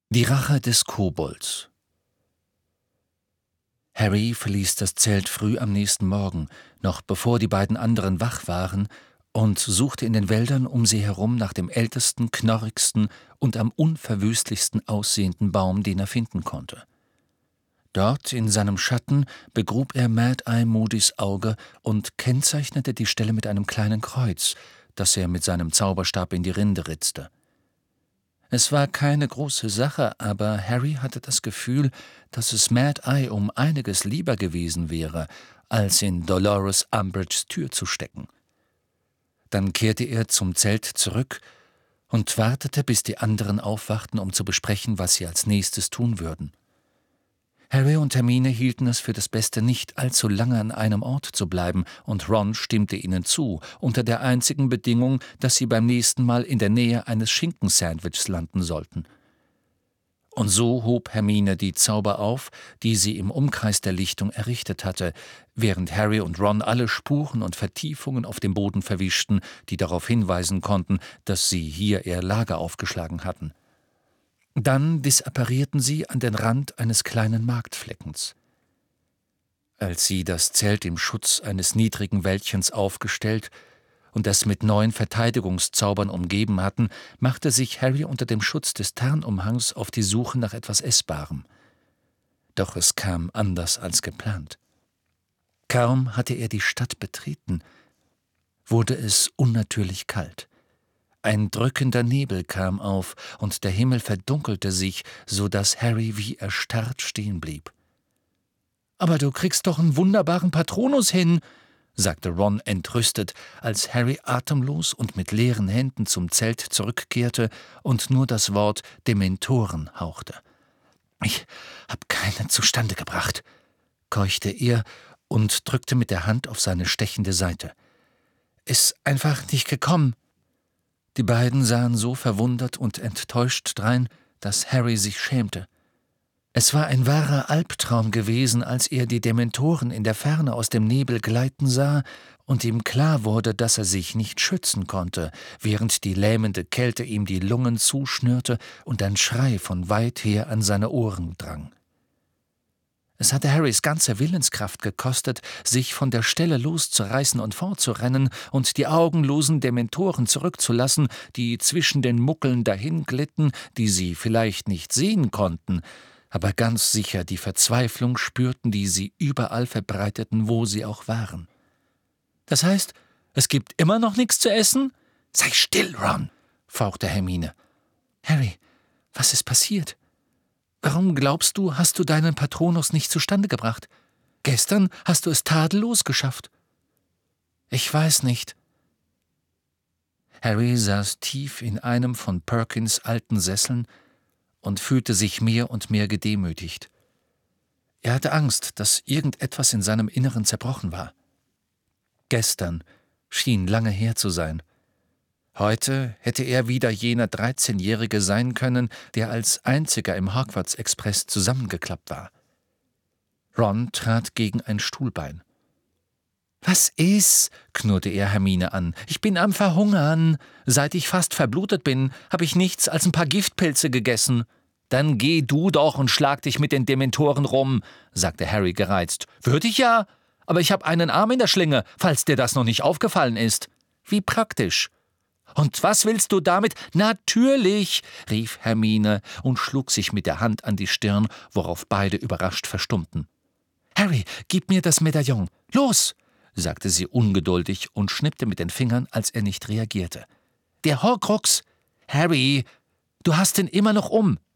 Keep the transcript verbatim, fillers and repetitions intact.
Die Rache des Kobolds. Harry verließ das Zelt früh am nächsten Morgen, noch bevor die beiden anderen wach waren, und suchte in den Wäldern um sie herum nach dem ältesten, knorrigsten und am unverwüstlichsten aussehenden Baum, den er finden konnte. Dort in seinem Schatten begrub er Mad-Eye Moodys Auge und kennzeichnete die Stelle mit einem kleinen Kreuz, das er mit seinem Zauberstab in die Rinde ritzte. Es war keine große Sache, aber Harry hatte das Gefühl, dass es Mad-Eye um einiges lieber gewesen wäre, als in Dolores Umbridges Tür zu stecken. Dann kehrte er zum Zelt zurück und wartete, bis die anderen aufwachten, um zu besprechen, was sie als nächstes tun würden. Harry und Hermine hielten es für das Beste, nicht allzu lange an einem Ort zu bleiben, und Ron stimmte ihnen zu, unter der einzigen Bedingung, dass sie beim nächsten Mal in der Nähe eines Schinkensandwichs landen sollten. Und so hob Hermine die Zauber auf, die sie im Umkreis der Lichtung errichtet hatte, während Harry und Ron alle Spuren und Vertiefungen auf dem Boden verwischten, die darauf hinweisen konnten, dass sie hier ihr Lager aufgeschlagen hatten. Dann disapparierten sie an den Rand eines kleinen Marktfleckens. Als sie das Zelt im Schutz eines niedrigen Wäldchens aufgestellt und es mit neuen Verteidigungszaubern umgeben hatten, machte sich Harry unter dem Schutz des Tarnumhangs auf die Suche nach etwas Essbarem. Doch es kam anders als geplant. Kaum hatte er die Stadt betreten, wurde es unnatürlich kalt. Ein drückender Nebel kam auf, und der Himmel verdunkelte sich, so dass Harry wie erstarrt stehen blieb. »Aber du kriegst doch einen wunderbaren Patronus hin«, sagte Ron entrüstet, als Harry atemlos und mit leeren Händen zum Zelt zurückkehrte und nur das Wort Dementoren hauchte. »Ich hab keine zustande gebracht«, keuchte er und drückte mit der Hand auf seine stechende Seite. »Ist einfach nicht gekommen.« Die beiden sahen so verwundert und enttäuscht drein, dass Harry sich schämte. Es war ein wahrer Albtraum gewesen, als er die Dementoren in der Ferne aus dem Nebel gleiten sah und ihm klar wurde, dass er sich nicht schützen konnte, während die lähmende Kälte ihm die Lungen zuschnürte und ein Schrei von weit her an seine Ohren drang. Es hatte Harrys ganze Willenskraft gekostet, sich von der Stelle loszureißen und fortzurennen und die augenlosen Dementoren zurückzulassen, die zwischen den Muckeln dahinglitten, die sie vielleicht nicht sehen konnten, aber ganz sicher die Verzweiflung spürten, die sie überall verbreiteten, wo sie auch waren. »Das heißt, es gibt immer noch nichts zu essen?« »Sei still, Ron«, fauchte Hermine. »Harry, was ist passiert? Warum glaubst du, hast du deinen Patronus nicht zustande gebracht? Gestern hast du es tadellos geschafft.« »Ich weiß nicht.« Harry saß tief in einem von Perkins' alten Sesseln und fühlte sich mehr und mehr gedemütigt. Er hatte Angst, dass irgendetwas in seinem Inneren zerbrochen war. Gestern schien lange her zu sein. Heute hätte er wieder jener dreizehnjährige sein können, der als einziger im Hogwarts-Express zusammengeklappt war. Ron trat gegen ein Stuhlbein. »Was ist?«, knurrte er Hermine an. »Ich bin am Verhungern. Seit ich fast verblutet bin, habe ich nichts als ein paar Giftpilze gegessen.« »Dann geh du doch und schlag dich mit den Dementoren rum«, sagte Harry gereizt. »Würde ich ja, aber ich habe einen Arm in der Schlinge, falls dir das noch nicht aufgefallen ist. Wie praktisch.« »Und was willst du damit?« »Natürlich«, rief Hermine und schlug sich mit der Hand an die Stirn, worauf beide überrascht verstummten. »Harry, gib mir das Medaillon. Los«, sagte sie ungeduldig und schnippte mit den Fingern, als er nicht reagierte. »Der Horcrux! Harry, du hast ihn immer noch um.